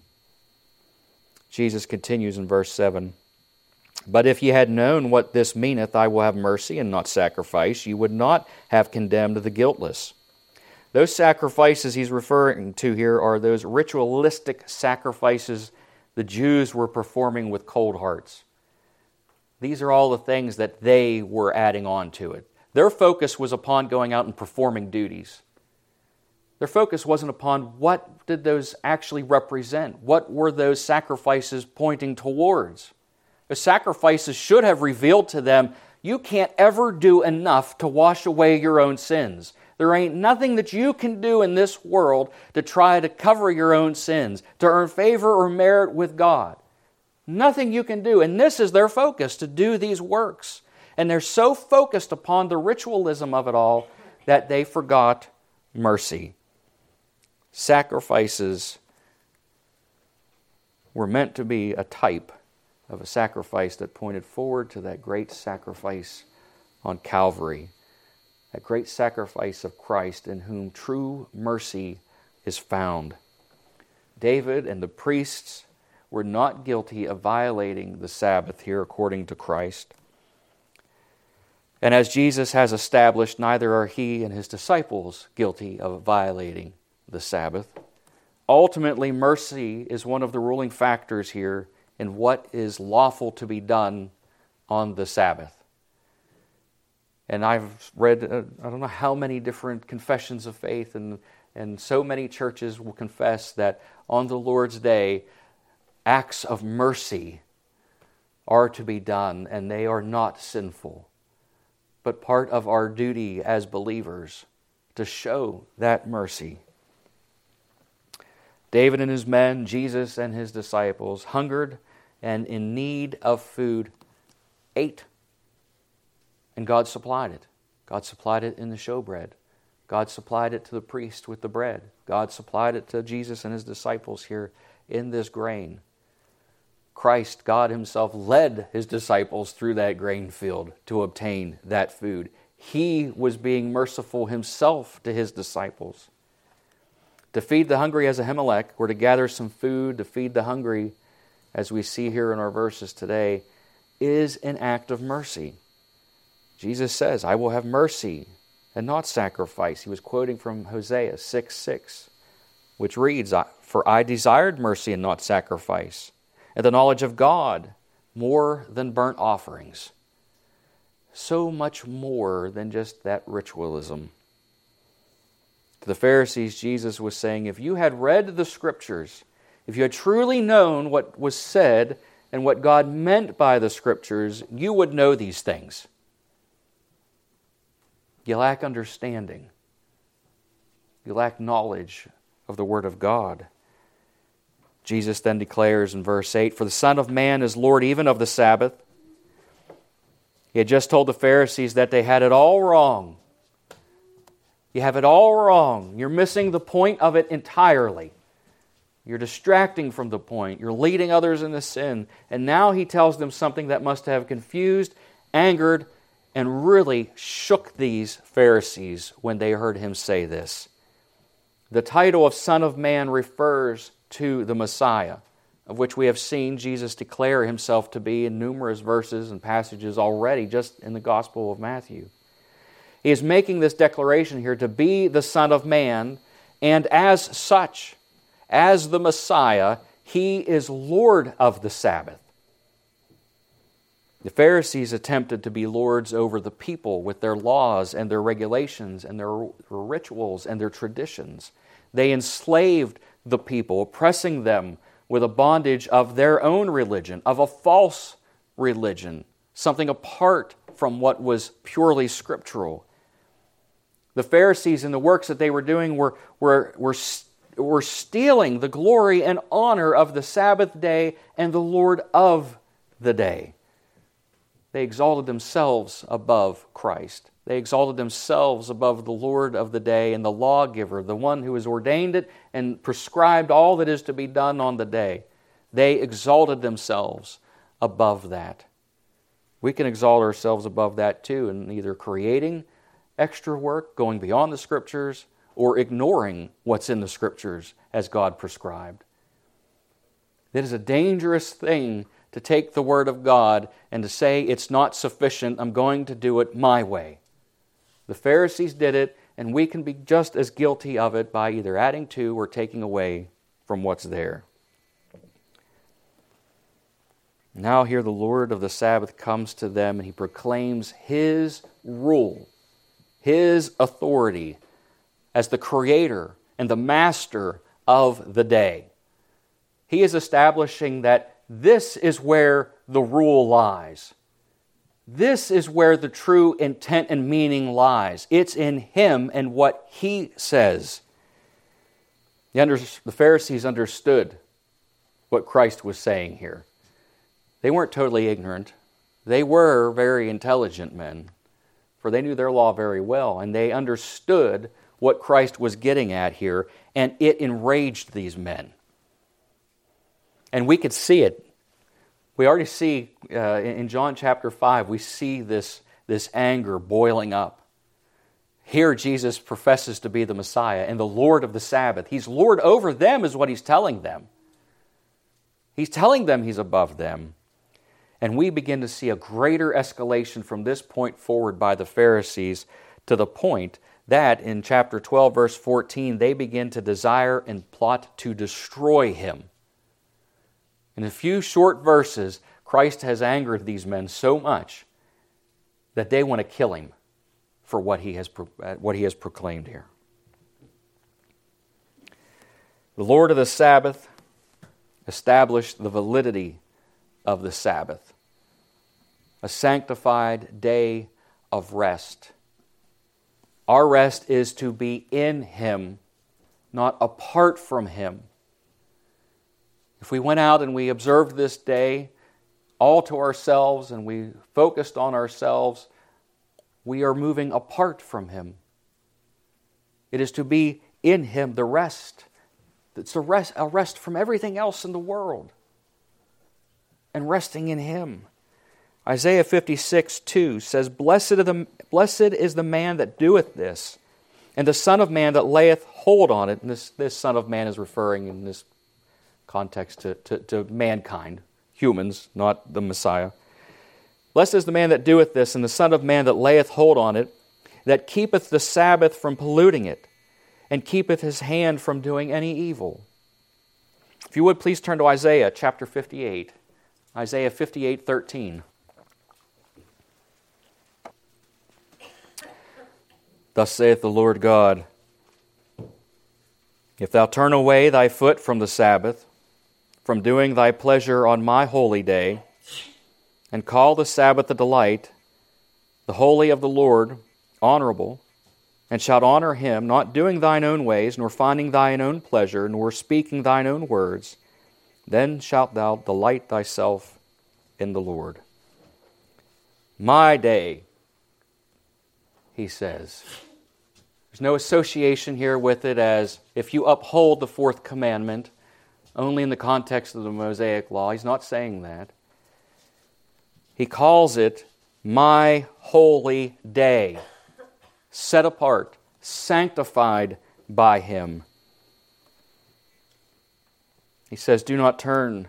Jesus continues in verse seven. But if ye had known what this meaneth, I will have mercy and not sacrifice, ye would not have condemned the guiltless. Those sacrifices he's referring to here are those ritualistic sacrifices the Jews were performing with cold hearts. These are all the things that they were adding on to it. Their focus was upon going out and performing duties. Their focus wasn't upon what did those actually represent. What were those sacrifices pointing towards? The sacrifices should have revealed to them, you can't ever do enough to wash away your own sins. There ain't nothing that you can do in this world to try to cover your own sins, to earn favor or merit with God. Nothing you can do. And this is their focus, to do these works. And they're so focused upon the ritualism of it all that they forgot mercy. Sacrifices were meant to be a type of a sacrifice that pointed forward to that great sacrifice on Calvary, that great sacrifice of Christ in whom true mercy is found. David and the priests were not guilty of violating the Sabbath here according to Christ. And as Jesus has established, neither are he and his disciples guilty of violating the Sabbath. Ultimately, mercy is one of the ruling factors here in what is lawful to be done on the Sabbath. And I've read, uh, I don't know how many different confessions of faith, and, and so many churches will confess that on the Lord's Day, acts of mercy are to be done, and they are not sinful, but part of our duty as believers to show that mercy. David and his men, Jesus and his disciples, hungered and in need of food, ate. And God supplied it. God supplied it in the showbread. God supplied it to the priest with the bread. God supplied it to Jesus and his disciples here in this grain. Christ, God himself, led his disciples through that grain field to obtain that food. He was being merciful himself to his disciples. To feed the hungry as Ahimelech, or to gather some food to feed the hungry, as we see here in our verses today, is an act of mercy. Jesus says, I will have mercy and not sacrifice. He was quoting from Hosea six six, which reads, For I desired mercy and not sacrifice, and the knowledge of God more than burnt offerings. So much more than just that ritualism. To the Pharisees, Jesus was saying, if you had read the Scriptures, if you had truly known what was said and what God meant by the Scriptures, you would know these things. You lack understanding. You lack knowledge of the Word of God. Jesus then declares in verse eight, For the Son of Man is Lord even of the Sabbath. He had just told the Pharisees that they had it all wrong. You have it all wrong. You're missing the point of it entirely. You're distracting from the point. You're leading others into sin. And now he tells them something that must have confused, angered, and really shook these Pharisees when they heard him say this. The title of Son of Man refers to the Messiah, of which we have seen Jesus declare himself to be in numerous verses and passages already, just in the Gospel of Matthew. He is making this declaration here to be the Son of Man, and as such, as the Messiah, he is Lord of the Sabbath. The Pharisees attempted to be lords over the people with their laws and their regulations and their rituals and their traditions. They enslaved the people, oppressing them with a bondage of their own religion, of a false religion, something apart from what was purely scriptural. The Pharisees and the works that they were doing were, were, were, were stealing the glory and honor of the Sabbath day and the Lord of the day. They exalted themselves above Christ. They exalted themselves above the Lord of the day and the lawgiver, the one who has ordained it and prescribed all that is to be done on the day. They exalted themselves above that. We can exalt ourselves above that too in either creating extra work, going beyond the Scriptures, or ignoring what's in the Scriptures as God prescribed. It is a dangerous thing to take the Word of God and to say it's not sufficient, I'm going to do it my way. The Pharisees did it, and we can be just as guilty of it by either adding to or taking away from what's there. Now here the Lord of the Sabbath comes to them and He proclaims His rule, His authority as the creator and the master of the day. He is establishing that this is where the rule lies. This is where the true intent and meaning lies. It's in Him and what He says. The, under, the Pharisees understood what Christ was saying here. They weren't totally ignorant. They were very intelligent men, for they knew their law very well, and they understood what Christ was getting at here, and it enraged these men. And we could see it. We already see, uh, in John chapter five, we see this, this anger boiling up. Here Jesus professes to be the Messiah and the Lord of the Sabbath. He's Lord over them is what He's telling them. He's telling them He's above them. And we begin to see a greater escalation from this point forward by the Pharisees to the point that in chapter twelve, verse fourteen, they begin to desire and plot to destroy Him. In a few short verses, Christ has angered these men so much that they want to kill Him for what He has, what he has proclaimed here. The Lord of the Sabbath established the validity of the Sabbath, a sanctified day of rest. Our rest is to be in Him, not apart from Him. If we went out and we observed this day all to ourselves and we focused on ourselves, we are moving apart from Him. It is to be in Him, the rest. It's a rest, a rest from everything else in the world. And resting in Him. Isaiah fifty-six two says, Blessed is, the, Blessed is the man that doeth this, and the Son of Man that layeth hold on it. And this, this Son of Man is referring in this context to, to, to mankind, humans, not the Messiah. Blessed is the man that doeth this, and the Son of Man that layeth hold on it, that keepeth the Sabbath from polluting it, and keepeth his hand from doing any evil. If you would, please turn to Isaiah chapter fifty-eight. Isaiah fifty-eight thirteen. Thus saith the Lord God, If thou turn away thy foot from the Sabbath, from doing thy pleasure on my holy day, and call the Sabbath a delight, the holy of the Lord honorable, and shalt honor Him, not doing thine own ways, nor finding thine own pleasure, nor speaking thine own words, then shalt thou delight thyself in the Lord. My day, He says. There's no association here with it as if you uphold the fourth commandment, only in the context of the Mosaic law. He's not saying that. He calls it my holy day, set apart, sanctified by Him. He says, do not turn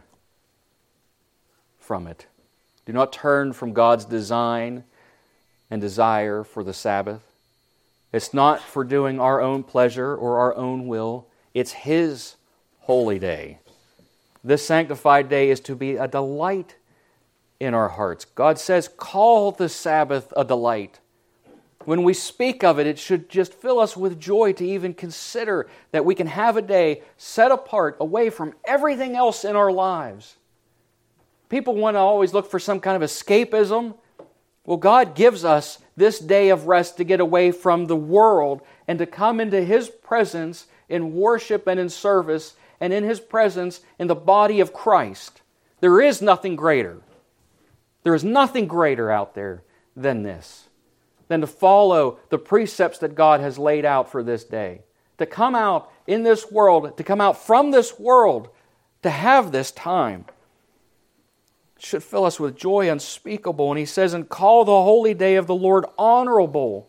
from it. Do not turn from God's design and desire for the Sabbath. It's not for doing our own pleasure or our own will. It's His holy day. This sanctified day is to be a delight in our hearts. God says, call the Sabbath a delight. When we speak of it, it should just fill us with joy to even consider that we can have a day set apart away from everything else in our lives. People want to always look for some kind of escapism. Well, God gives us this day of rest to get away from the world and to come into His presence in worship and in service, and in His presence in the body of Christ. There is nothing greater. There is nothing greater out there than this, than to follow the precepts that God has laid out for this day. To come out in this world, to come out from this world, to have this time. It should fill us with joy unspeakable. And He says, and call the holy day of the Lord honorable.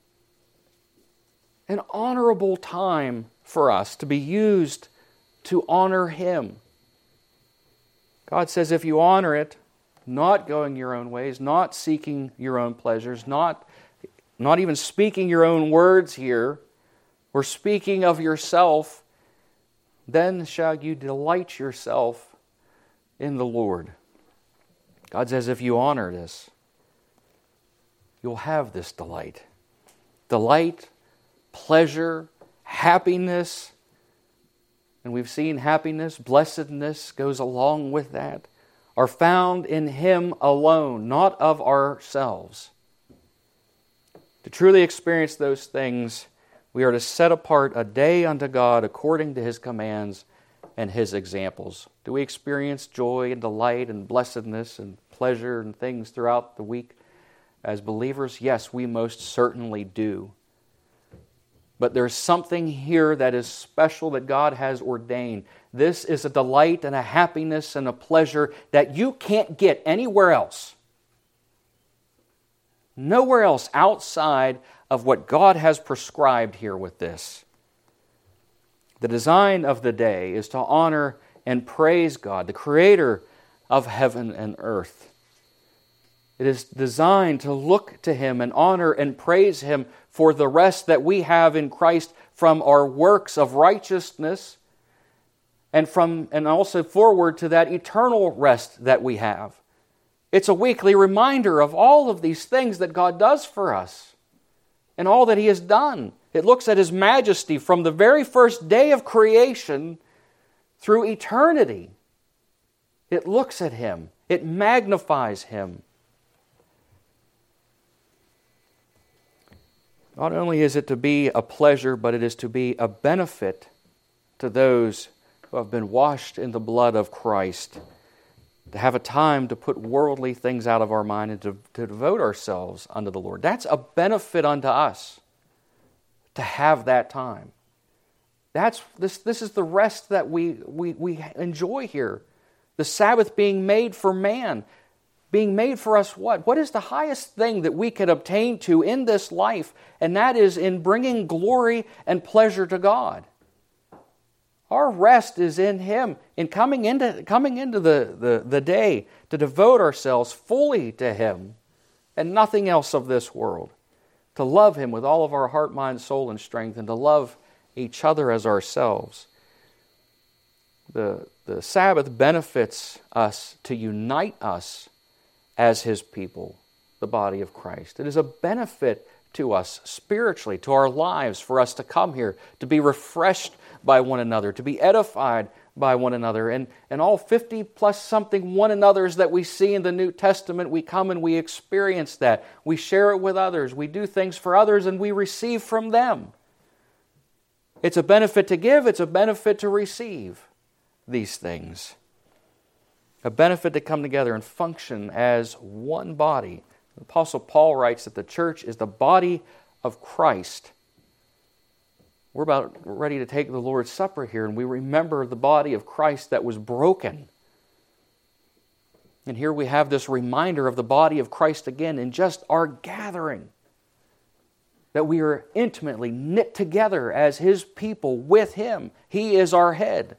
An honorable time for us to be used to honor Him. God says if you honor it, not going your own ways, not seeking your own pleasures, not, not even speaking your own words here, or speaking of yourself, then shall you delight yourself in the Lord. God says if you honor this, you'll have this delight. Delight, pleasure, happiness. And we've seen happiness, blessedness goes along with that, are found in Him alone, not of ourselves. To truly experience those things, we are to set apart a day unto God according to His commands and His examples. Do we experience joy and delight and blessedness and pleasure and things throughout the week as believers? Yes, we most certainly do. But there's something here that is special that God has ordained. This is a delight and a happiness and a pleasure that you can't get anywhere else. Nowhere else outside of what God has prescribed here with this. The design of the day is to honor and praise God, the Creator of heaven and earth. It is designed to look to Him and honor and praise Him for the rest that we have in Christ from our works of righteousness and from and also forward to that eternal rest that we have. It's a weekly reminder of all of these things that God does for us and all that He has done. It looks at His majesty from the very first day of creation through eternity. It looks at Him. It magnifies Him. Not only is it to be a pleasure, but it is to be a benefit to those who have been washed in the blood of Christ. To have a time to put worldly things out of our mind and to, to devote ourselves unto the Lord. That's a benefit unto us to have that time. That's this. This is the rest that we, we, we enjoy here. The Sabbath being made for man. Being made for us what? What is the highest thing that we can obtain to in this life? And that is in bringing glory and pleasure to God. Our rest is in Him, in coming into, coming into the, the, the day to devote ourselves fully to Him and nothing else of this world. To love Him with all of our heart, mind, soul, and strength, and to love each other as ourselves. The, the Sabbath benefits us to unite us as His people, the body of Christ. It is a benefit to us spiritually, to our lives, for us to come here, to be refreshed by one another, to be edified by one another. And, and all fifty plus something one another's that we see in the New Testament, we come and we experience that. We share it with others. We do things for others and we receive from them. It's a benefit to give. It's a benefit to receive these things. A benefit to come together and function as one body. The Apostle Paul writes that the church is the body of Christ. We're about ready to take the Lord's Supper here, and we remember the body of Christ that was broken. And here we have this reminder of the body of Christ again in just our gathering. That we are intimately knit together as His people with Him. He is our head.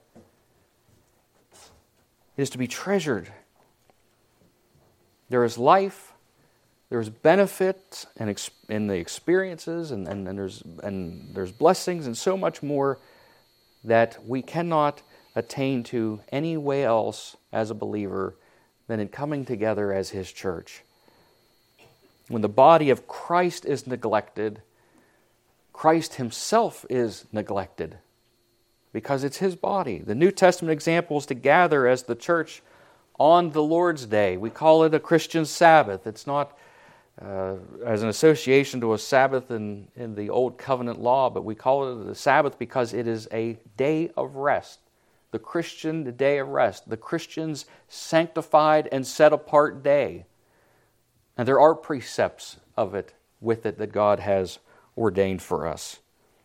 It is to be treasured. There is life, there is benefit in, ex- in the experiences, and, and, and, there's, and there's blessings and so much more that we cannot attain to any way else as a believer than in coming together as His church. When the body of Christ is neglected, Christ Himself is neglected. Because it's His body. The New Testament example is to gather as the church on the Lord's Day. We call it a Christian Sabbath. It's not uh, as an association to a Sabbath in, in the Old Covenant law, but we call it the Sabbath because it is a day of rest. The Christian day of rest. The Christian's sanctified and set apart day. And there are precepts of it, with it, that God has ordained for us.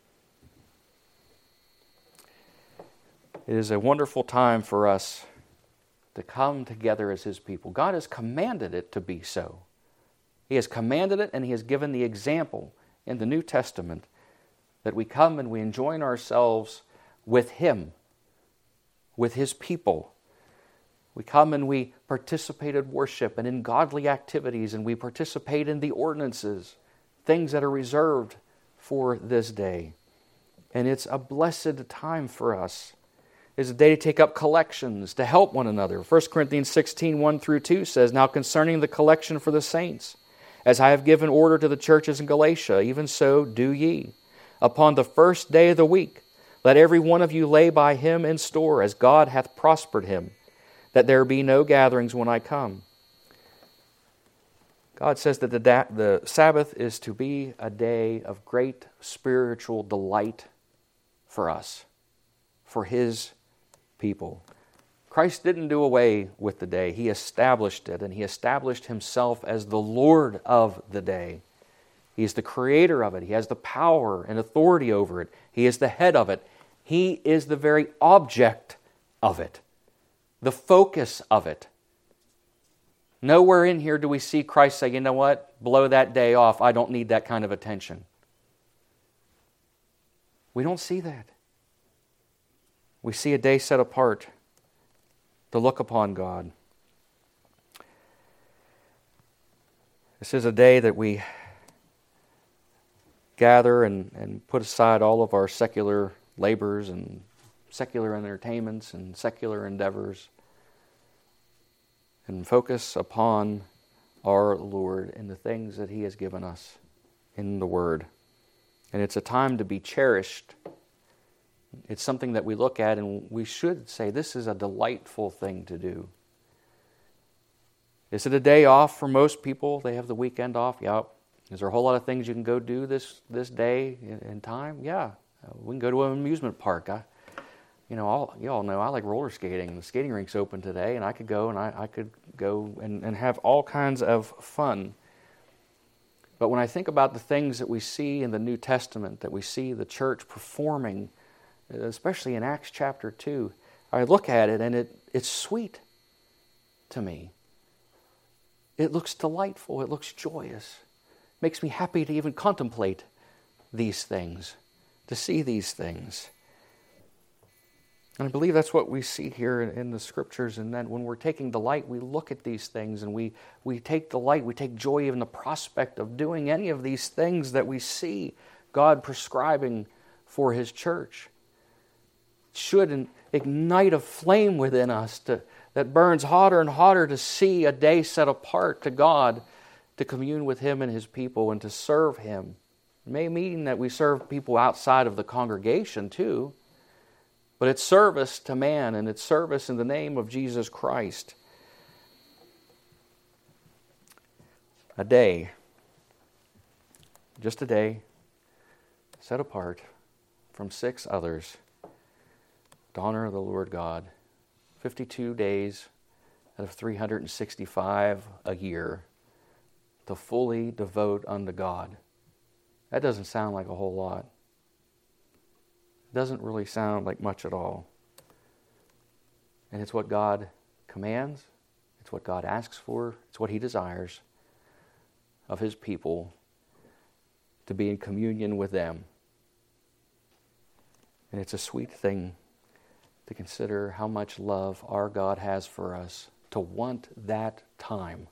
It is a wonderful time for us to come together as His people. God has commanded it to be so. He has commanded it, and He has given the example in the New Testament that we come and we join ourselves with Him, with His people. We come and we participate in worship and in godly activities, and we participate in the ordinances, things that are reserved for this day. And it's a blessed time for us. It's a day to take up collections, to help one another. First Corinthians sixteen, one through two says, "Now concerning the collection for the saints, as I have given order to the churches in Galatia, even so do ye. Upon the first day of the week, let every one of you lay by him in store, as God hath prospered him, that there be no gatherings when I come." God says that the, da- the Sabbath is to be a day of great spiritual delight for us, for His people. Christ didn't do away with the day. He established it, and He established Himself as the Lord of the day. He is the creator of it. He has the power and authority over it. He is the head of it. He is the very object of it, the focus of it. Nowhere in here do we see Christ say, you know what, blow that day off. I don't need that kind of attention. We don't see that. We see a day set apart to look upon God. This is a day that we gather and, and put aside all of our secular labors and secular entertainments and secular endeavors and focus upon our Lord and the things that He has given us in the Word. And it's a time to be cherished. It's something that we look at and we should say, this is a delightful thing to do. Is it a day off for most people? They have the weekend off? Yep. Is there a whole lot of things you can go do this, this day in, in time? Yeah. We can go to an amusement park. I, you know, all, you all know I like roller skating. The skating rink's open today, and I could go and I, I could go and, and have all kinds of fun. But when I think about the things that we see in the New Testament, that we see the church performing, especially in Acts chapter two, I look at it and it it's sweet to me. It looks delightful. It looks joyous. It makes me happy to even contemplate these things, to see these things. And I believe that's what we see here in, in the Scriptures. And then when we're taking delight, we look at these things and we, we take delight, we take joy in the prospect of doing any of these things that we see God prescribing for His church. It should ignite a flame within us to, that burns hotter and hotter to see a day set apart to God, to commune with Him and His people and to serve Him. It may mean that we serve people outside of the congregation too, but it's service to man, and it's service in the name of Jesus Christ. A day, just a day, set apart from six others to honor the Lord God. fifty-two days out of three hundred sixty-five a year to fully devote unto God. That doesn't sound like a whole lot. Doesn't really sound like much at all. And it's what God commands. It's what God asks for. It's what He desires of His people, to be in communion with them. And it's a sweet thing to consider how much love our God has for us, to want that time.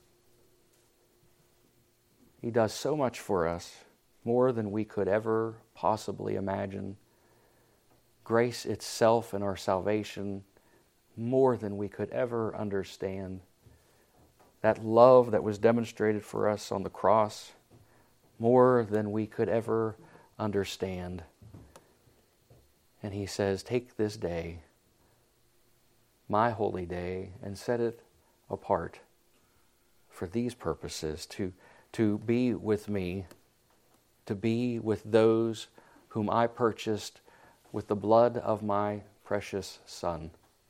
He does so much for us, more than we could ever possibly imagine. Grace itself in our salvation, more than we could ever understand. That love that was demonstrated for us on the cross, more than we could ever understand. And He says, take this day, my holy day, and set it apart for these purposes, to, to be with me, to be with those whom I purchased with the blood of my precious Son.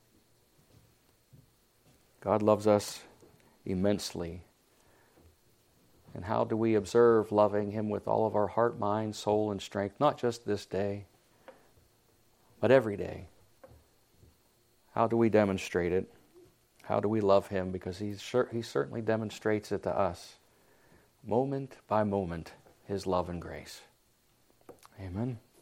God loves us immensely. And how do we observe loving Him with all of our heart, mind, soul, and strength? Not just this day, but every day. How do we demonstrate it? How do we love Him? Because He cer- He certainly demonstrates it to us, moment by moment, His love and grace. Amen.